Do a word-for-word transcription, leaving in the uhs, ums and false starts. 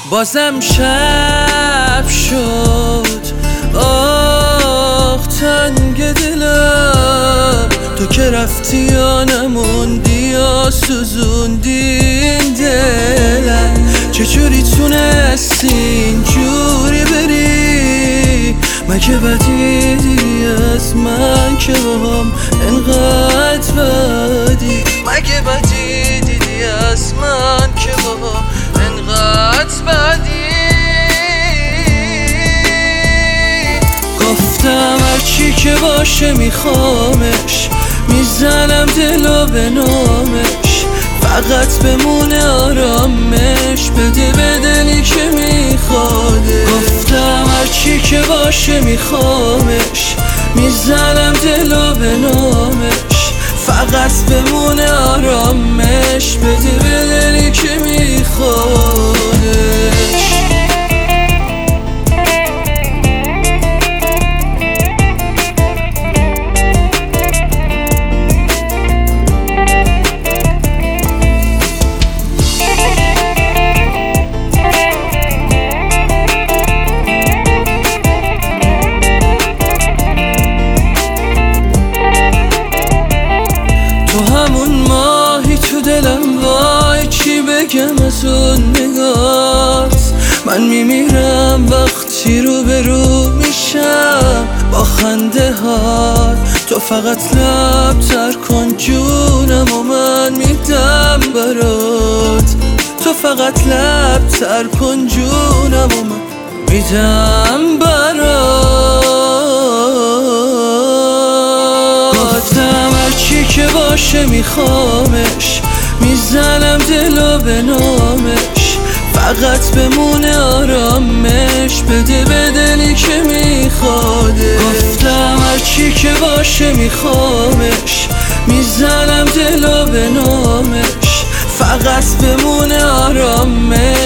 بازم شب شد، آخ تنگ دلم، تو که رفتی یا نموندی یا سوزوندی این دلم. چجوری تونستی اینجوری بری؟ مگه بدی دیدی از من که باهم انقدر بدی؟ مگه بدی دیدی از من که باهم انقدر بدی؟ گفتم هرچی که باشه میخوامش، میزنم دلو به نامش، فقط بمونه آرامش، بده به دلی که میخواده. گفتم هرچی که باشه میخوامش، میزنم دلو به نامش، فقط بمونه آرامش، بده به دلی که میخوادش. دلم وای چی بگم از اون نگات، من میمیرم وقتی رو به رو میشم با خنده ها. تو فقط لب تر کن جونم و من میدم برات، تو فقط لب تر کن جونم و من میدم برات. گفتم هرچی که باشه میخوامش، میزنم دلو به نامش، فقط بمونه آرامش، بده به دلی که میخواده. گفتم هرچی که باشه میخوامش، میزنم دلو به نامش، فقط بمونه آرامش.